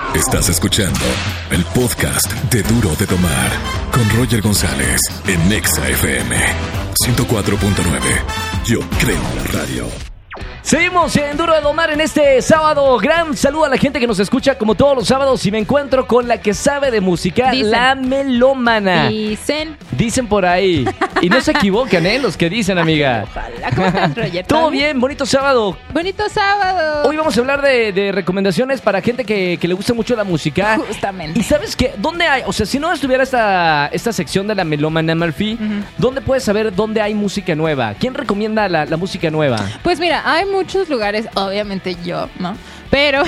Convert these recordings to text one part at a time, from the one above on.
Estás escuchando el podcast de Duro de Tomar con Roger González en Nexa FM 104.9. Yo creo en la radio. Seguimos en Duro de Domar en este sábado. Gran saludo a la gente que nos escucha como todos los sábados. Y me encuentro con la que sabe de música, la melómana. Dicen por ahí. Y no se equivocan, los que dicen, amiga. Ojalá. ¿Cómo estás, Roger? Todo bien, bonito sábado. Bonito sábado. Hoy vamos a hablar de recomendaciones para gente que le gusta mucho la música. Justamente. ¿Y sabes qué? ¿Dónde hay? O sea, si no estuviera esta sección de la melómana, Murphy, ¿dónde puedes saber dónde hay música nueva? ¿Quién recomienda la música nueva? Pues mira, hay muchos lugares, obviamente yo, ¿no? Pero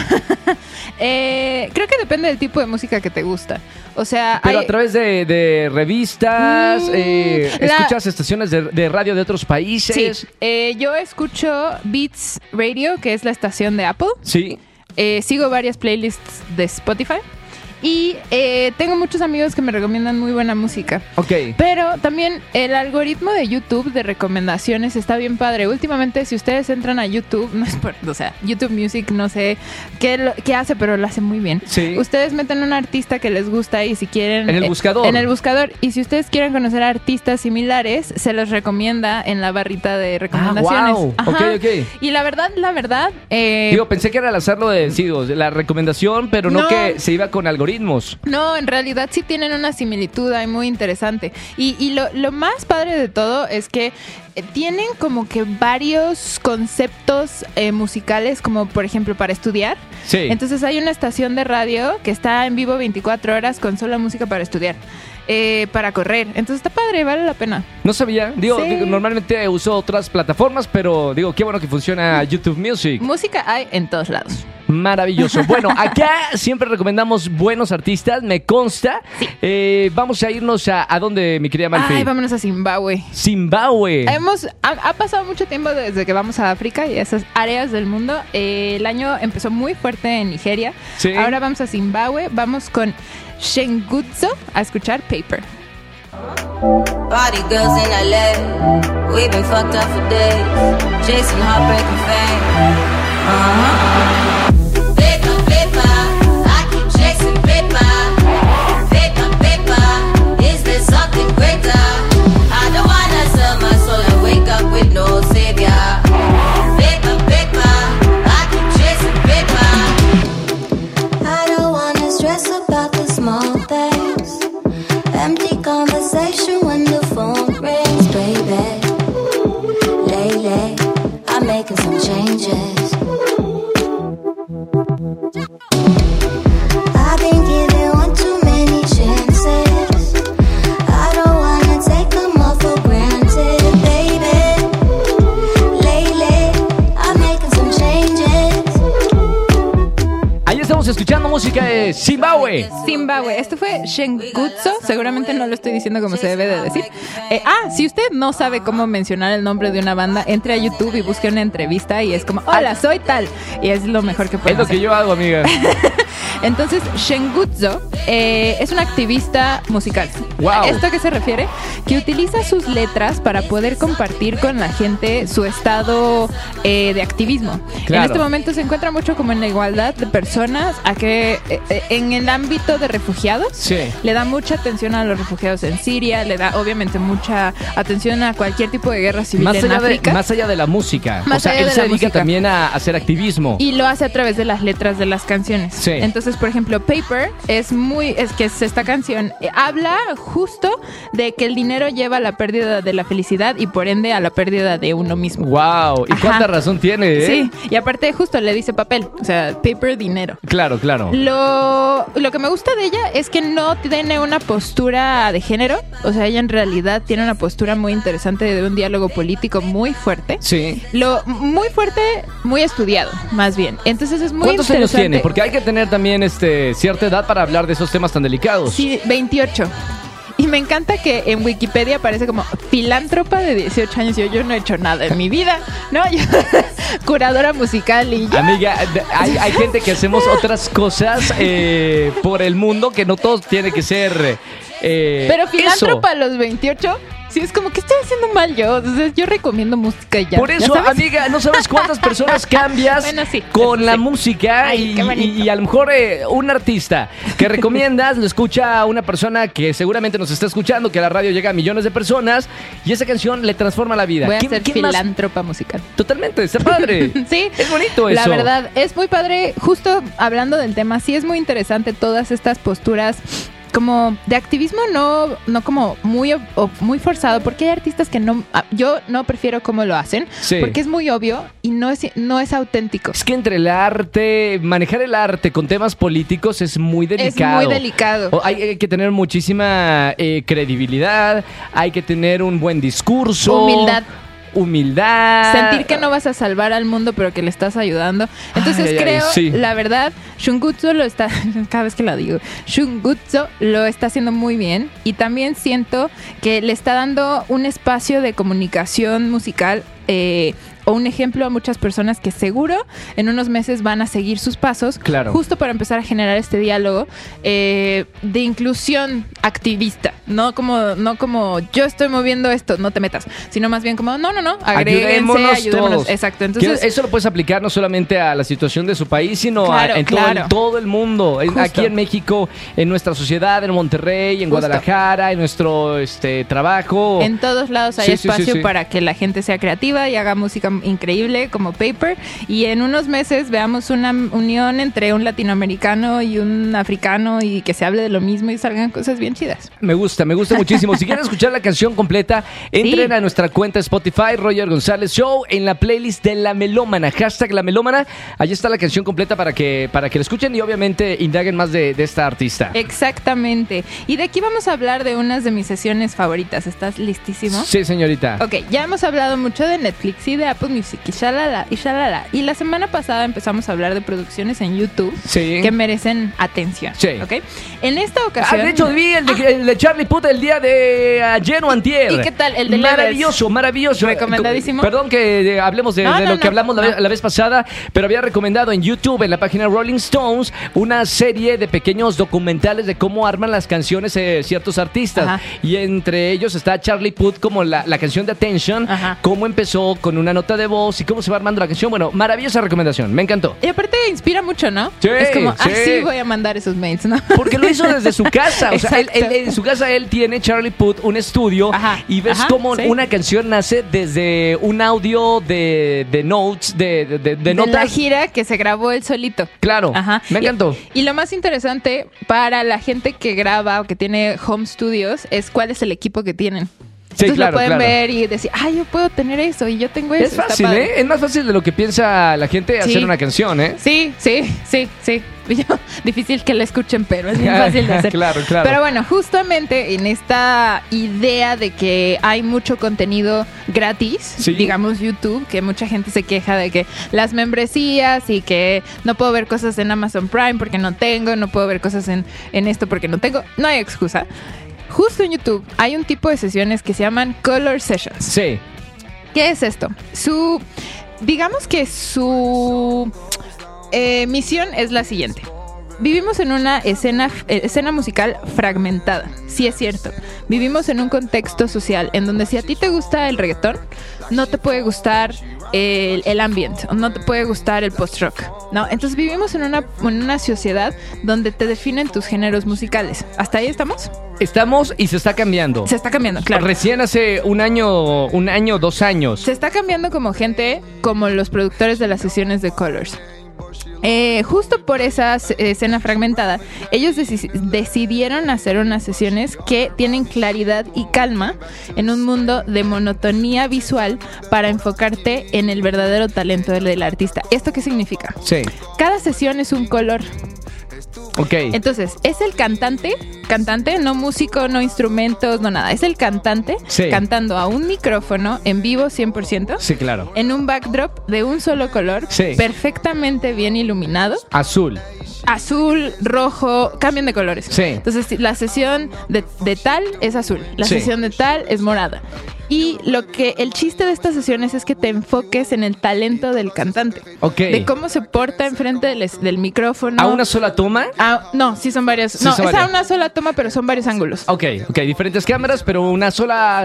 creo que depende del tipo de música que te gusta. O sea, pero a través de revistas, escuchas estaciones de radio de otros países. Sí, yo escucho Beats Radio, que es la estación de Apple. Sí. Sigo varias playlists de Spotify. Y tengo muchos amigos que me recomiendan muy buena música. Ok. Pero también el algoritmo de YouTube de recomendaciones está bien padre. Últimamente, si ustedes entran a YouTube, no es por, o sea, YouTube Music, no sé qué hace, pero lo hace muy bien. Sí. Ustedes meten un artista que les gusta y si quieren... En el buscador. En el buscador. Y si ustedes quieren conocer a artistas similares, se los recomienda en la barrita de recomendaciones. Wow. Ajá. Ok. Y la verdad... Digo, pensé que era al hacerlo de la recomendación, pero no que se iba con algoritmos. No, en realidad sí tienen una similitud ahí muy interesante. Y lo más padre de todo es que tienen como que varios conceptos musicales, como por ejemplo para estudiar. Sí. Entonces hay una estación de radio que está en vivo 24 horas con solo música para estudiar. Para correr. Entonces está padre, vale la pena. No sabía. Digo, normalmente uso otras plataformas, pero digo, qué bueno que funciona YouTube Music. Música hay en todos lados. Maravilloso. Bueno, acá siempre recomendamos buenos artistas, me consta. Sí. Vamos a irnos a dónde, mi querida Malfi. Ay, vámonos a Zimbabue. Zimbabue. Ha pasado mucho tiempo desde que vamos a África y a esas áreas del mundo. El año empezó muy fuerte en Nigeria. Sí. Ahora vamos a Zimbabue. Vamos con Shengudzo a escuchar Paper. Body girls in LA, we've been fucked up for days, chasing heartbreak and fame. Paper, paper, I keep chasing paper. Paper, paper, is there something greater? I don't wanna sell my soul and wake up with no savior. Paper, paper, I keep chasing paper. I don't wanna stress about the small things. Empty conversation when the phone rings, baby. Lately, I'm making some changes. I've been giving one too many chances. I don't wanna take them all for granted, baby. Lately, I'm making some changes. Ahí estamos escuchando música de Zimbabue. Zimbabue. Esto fue Shengudzo. Seguramente no lo estoy diciendo como se debe de decir. Si usted no sabe cómo mencionar el nombre de una banda, entre a YouTube y busque una entrevista y es como, hola, soy tal. Y es lo mejor que puede hacer. Es lo que yo hago, amiga. Entonces, Shengudzo es un activista musical. Wow. ¿A esto a qué se refiere? Que utiliza sus letras para poder compartir con la gente su estado de activismo. Claro. En este momento se encuentra mucho como en la igualdad de personas, a que en el ámbito de refugiados, sí, le da mucha atención a los refugiados en Siria, le da obviamente mucha atención a cualquier tipo de guerra civil en África. Más allá de la música. Más o sea, allá él de se la dedica música también a hacer activismo. Y lo hace a través de las letras de las canciones. Sí. Entonces, por ejemplo, Paper es que es esta canción habla justo de que el dinero lleva a la pérdida de la felicidad y por ende a la pérdida de uno mismo. Wow, y cuánta razón tiene, ¿eh? Sí, y aparte justo le dice papel, o sea, paper, dinero. Claro. Lo que me gusta de ella es que no tiene una postura de género, o sea, ella en realidad tiene una postura muy interesante de un diálogo político muy fuerte. Sí. Muy fuerte, muy estudiado, más bien. Entonces es muy ¿Cuántos años interesante. tiene? Porque hay que tener también cierta edad para hablar de esos temas tan delicados. Sí, 28. Y me encanta que en Wikipedia aparece como filántropa de 18 años. Yo no he hecho nada en mi vida, ¿no? Yo, curadora musical y yo. Amiga, hay gente que hacemos otras cosas por el mundo que no todo tiene que ser pero filántropa a los 28. Sí, es como que estoy haciendo mal yo. Entonces, yo recomiendo música y ya. Por eso, amiga, no sabes cuántas personas cambias bueno, sí, con la sí. música. Ay, qué bonito. y a lo mejor un artista que recomiendas lo escucha a una persona que seguramente nos está escuchando, que a la radio llega a millones de personas y esa canción le transforma la vida. Voy a ser ¿quién más? filántropa musical. Totalmente, está padre. Sí, es bonito eso. La verdad, es muy padre. Justo hablando del tema, sí es muy interesante todas estas posturas como de activismo, no como muy forzado, porque hay artistas que yo no prefiero cómo lo hacen, sí, porque es muy obvio y no es auténtico. Es que entre el arte, manejar el arte con temas políticos es muy delicado. Es muy delicado. Hay que tener muchísima credibilidad, hay que tener un buen discurso. Humildad. Sentir que no vas a salvar al mundo, pero que le estás ayudando. Entonces sí. La verdad, Shungutsu lo está, cada vez que lo digo, Shungutsu lo está haciendo muy bien. Y también siento que le está dando un espacio de comunicación musical o un ejemplo a muchas personas que seguro en unos meses van a seguir sus pasos, claro, justo para empezar a generar este diálogo de inclusión activista, no como yo estoy moviendo esto, no te metas, sino más bien como no, agréguense, ayudémonos. Exacto. Entonces eso lo puedes aplicar no solamente a la situación de su país, sino en todo el mundo. Justo. Aquí en México, en nuestra sociedad, en Monterrey, en Guadalajara, en nuestro trabajo. En todos lados hay espacio para que la gente sea creativa y haga música increíble como Paper, y en unos meses veamos una unión entre un latinoamericano y un africano y que se hable de lo mismo y salgan cosas bien chidas. Me gusta muchísimo. Si quieren escuchar la canción completa, entren a nuestra cuenta Spotify, Roger González Show, en la playlist de La Melómana, #LaMelómana. Allí está la canción completa para que la escuchen y obviamente indaguen más de esta artista. Exactamente. Y de aquí vamos a hablar de unas de mis sesiones favoritas. ¿Estás listísimo? Sí, señorita. Ok, ya hemos hablado mucho de Netflix y de Apple Music y shalala. Y la semana pasada empezamos a hablar de producciones en YouTube que merecen atención. Sí. ¿Ok? En esta ocasión... de hecho, vi el de Charlie Puth el día de ayer o antier. ¿Y qué tal? El de maravilloso. Recomendadísimo. Perdón que hablemos de lo que hablamos la vez pasada, pero había recomendado en YouTube, en la página Rolling Stones, una serie de pequeños documentales de cómo arman las canciones ciertos artistas. Ajá. Y entre ellos está Charlie Puth, como la canción de Attention, cómo empezó con una nota de voz y cómo se va armando la canción. Bueno, maravillosa recomendación, me encantó. Y aparte inspira mucho, ¿no? Sí, es como, así voy a mandar esos mails, ¿no? Porque lo hizo desde su casa. O sea, él, en su casa él tiene, Charlie Puth, un estudio y ves cómo una canción nace desde un audio de notes, de notas. De la gira que se grabó él solito. Claro, me encantó. Y lo más interesante para la gente que graba o que tiene home studios es cuál es el equipo que tienen. Entonces lo pueden ver y decir, yo puedo tener eso y yo tengo eso. Es fácil, Es más fácil de lo que piensa la gente hacer una canción, Sí. Difícil que la escuchen, pero es bien fácil de hacer. Claro. Pero bueno, justamente en esta idea de que hay mucho contenido gratis, digamos YouTube, que mucha gente se queja de que las membresías y que no puedo ver cosas en Amazon Prime porque no puedo ver cosas en esto porque no tengo. No hay excusa. Justo en YouTube hay un tipo de sesiones que se llaman Color Sessions. Sí. ¿Qué es esto? Digamos que su misión es la siguiente. Vivimos en una escena musical fragmentada. Sí, es cierto. Vivimos en un contexto social en donde si a ti te gusta el reggaetón, no te puede gustar el ambient, o no te puede gustar el post-rock, ¿no? Entonces vivimos en una sociedad donde te definen tus géneros musicales. ¿Hasta ahí estamos? Estamos y se está cambiando. Se está cambiando, claro. Recién hace un año, 2 años. Se está cambiando como gente, como los productores de las sesiones de Colors. Justo por esa escena fragmentada, ellos decidieron hacer unas sesiones que tienen claridad y calma en un mundo de monotonía visual para enfocarte en el verdadero talento del artista. ¿Esto qué significa? Sí. Cada sesión es un color. Ok. Entonces, es el cantante, no músico, no instrumentos, no nada. Es el cantante cantando a un micrófono en vivo 100%. Sí, claro. En un backdrop de un solo color, perfectamente bien iluminado. Azul, rojo, cambian de colores. Sí. Entonces, la sesión de tal es azul, la sesión de tal es morada. Y el chiste de estas sesiones es que te enfoques en el talento del cantante. Ok. De cómo se porta enfrente del micrófono. ¿A una sola toma? No, sí son varias. Sí, no, son es varias. a una sola toma, pero son varios ángulos. Ok, diferentes cámaras, pero una sola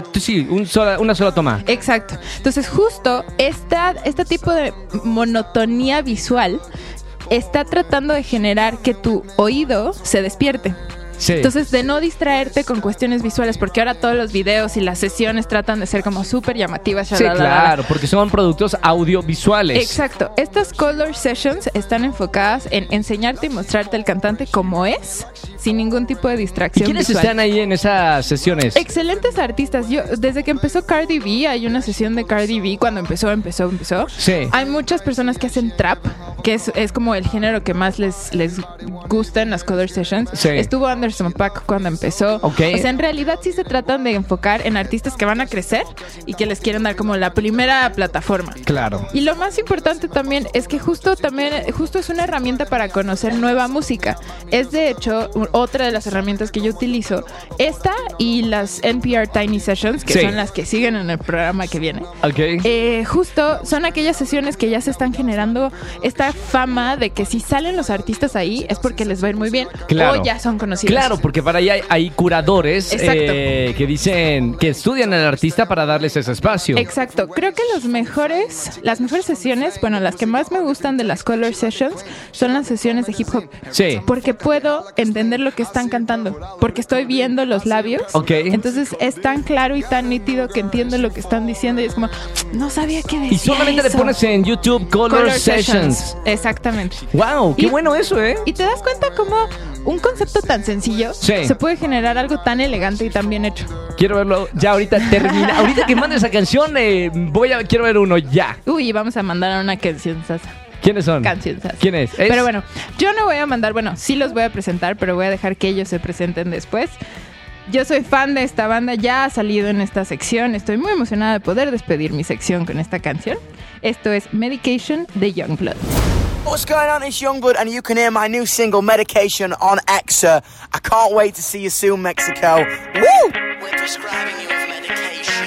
toma. Exacto. Entonces, justo este tipo de monotonía visual está tratando de generar que tu oído se despierte. Sí. Entonces, de no distraerte con cuestiones visuales, porque ahora todos los videos y las sesiones tratan de ser como súper llamativas. Sí, claro, porque son productos audiovisuales. Exacto. Estas color sessions están enfocadas en enseñarte y mostrarte el cantante como es, sin ningún tipo de distracción. ¿Y quiénes visual. están ahí en esas sesiones? Excelentes artistas. Desde que empezó Cardi B, hay una sesión de Cardi B cuando empezó. Sí. Hay muchas personas que hacen trap, que es como el género que más les gusta en las color sessions. Sí. Estuvo Anderson .Paak cuando empezó. Ok. O sea, en realidad sí se tratan de enfocar en artistas que van a crecer y que les quieren dar como la primera plataforma. Claro. Y lo más importante también es que justo es una herramienta para conocer nueva música. Es de hecho otra de las herramientas que yo utilizo. Esta y las NPR Tiny Sessions, que Sí. son las que siguen en el programa que viene. Ok. Justo son aquellas sesiones que ya se están generando esta fama de que si salen los artistas ahí es porque les va a ir muy bien. Claro. O ya son conocidos. Claro, porque para allá hay curadores que dicen que estudian al artista para darles ese espacio. Exacto. Creo que las mejores sesiones, bueno, las que más me gustan de las color sessions son las sesiones de hip hop. Sí. Porque puedo entender lo que están cantando, porque estoy viendo los labios. Ok. Entonces es tan claro y tan nítido que entiendo lo que están diciendo y es como, no sabía qué decía. Y solamente eso. le pones en YouTube Color Sessions. Exactamente. Wow, qué Y- bueno eso, ¿eh? Y te das cuenta cómo un concepto tan sencillo Sí. se puede generar algo tan elegante y tan bien hecho. Quiero verlo ya ahorita termina. Ahorita que mande esa canción, quiero ver uno ya. Uy, vamos a mandar a una canción sasa. ¿Quiénes son? Canción sasa. ¿Quién es? Pero bueno, yo no voy a mandar, sí los voy a presentar, pero voy a dejar que ellos se presenten después. Yo soy fan de esta banda, ya ha salido en esta sección. Estoy muy emocionada de poder despedir mi sección con esta canción. Esto es Medication de Youngblood. What's going on? It's Youngblood, and you can hear my new single, Medication, on Exa. I can't wait to see you soon, Mexico. Woo! We're prescribing you with medication.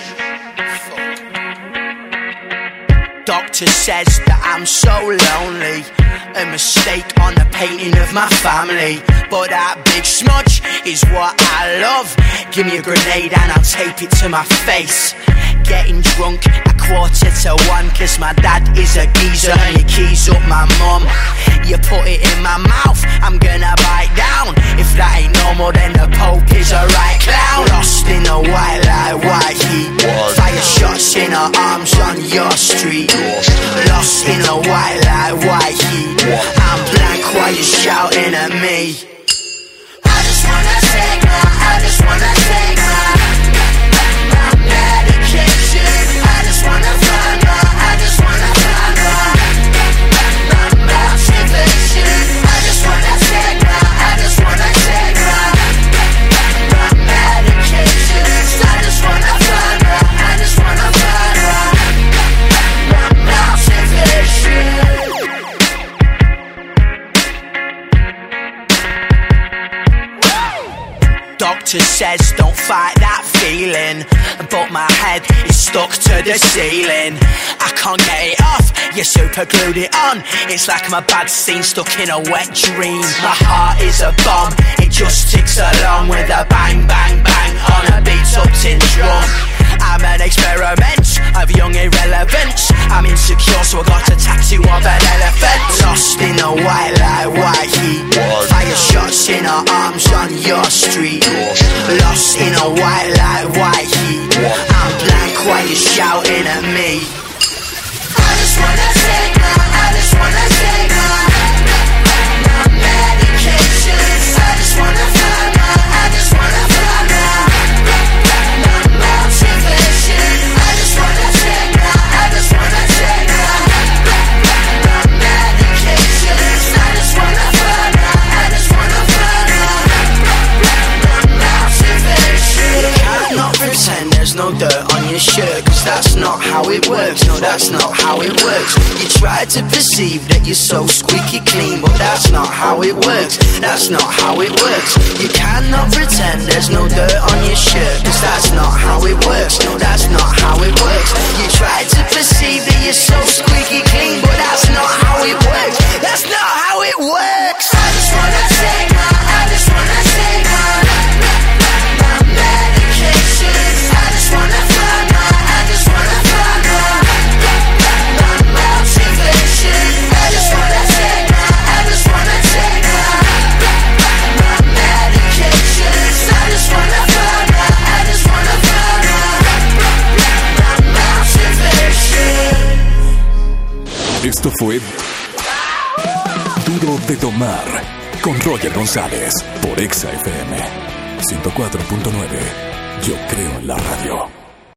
Doctor says that I'm so lonely. A mistake on the painting of my family. But that big smudge is what I love. Give me a grenade and I'll tape it to my face. Getting drunk at 1:45 'cause my dad is a geezer and he keys up my mum. You put it in my mouth, I'm gonna bite down. If that ain't normal, then the Pope is a right clown. Lost in a white light, white heat. Fire shots in her arms on your street. Lost in a white light, white heat. I'm blank while you're shouting at me. I just wanna take I just wanna take my medication. I just wanna find I just wanna find my motivation. I just wanna take I just wanna take my medication. I just wanna find I just wanna find my motivation. Doctor says don't fight that feeling, but my head is stuck to the ceiling. I can't get it off, you super glued it on. It's like my bad scene stuck in a wet dream. My heart is a bomb, it just ticks along with a bang, bang, bang on a beat up tin drum. I'm an experiment of young irrelevance. I'm insecure, so I got a tattoo of an elephant. Lost in a white light, white heat. Fire shots in her arms on your street. Lost in a white light, white heat. I'm blank while you're shouting at me. I just wanna take I just wanna take my medication. I just wanna find I just wanna find my motivation. I just wanna take I just wanna take my medication. I just wanna find I just wanna find my motivation. Cannot pretend there's no dirt on your shirt, 'cause that's not how it works. No, that's not how it works. You You try to perceive that you're so squeaky clean, but that's not how it works. That's not how it works. You cannot pretend there's no dirt on your shirt, cause that's not how it works. No, that's not how it works. You try to perceive that you're so squeaky clean, but that's not how it works. That's not how it works. I just wanna take my medication. I just wanna find my motivation. I just wanna take my medication. I just wanna find my motivation. Esto fue Duro de Tomar con Roger González por Exa FM 104.9. Yo creo en la radio.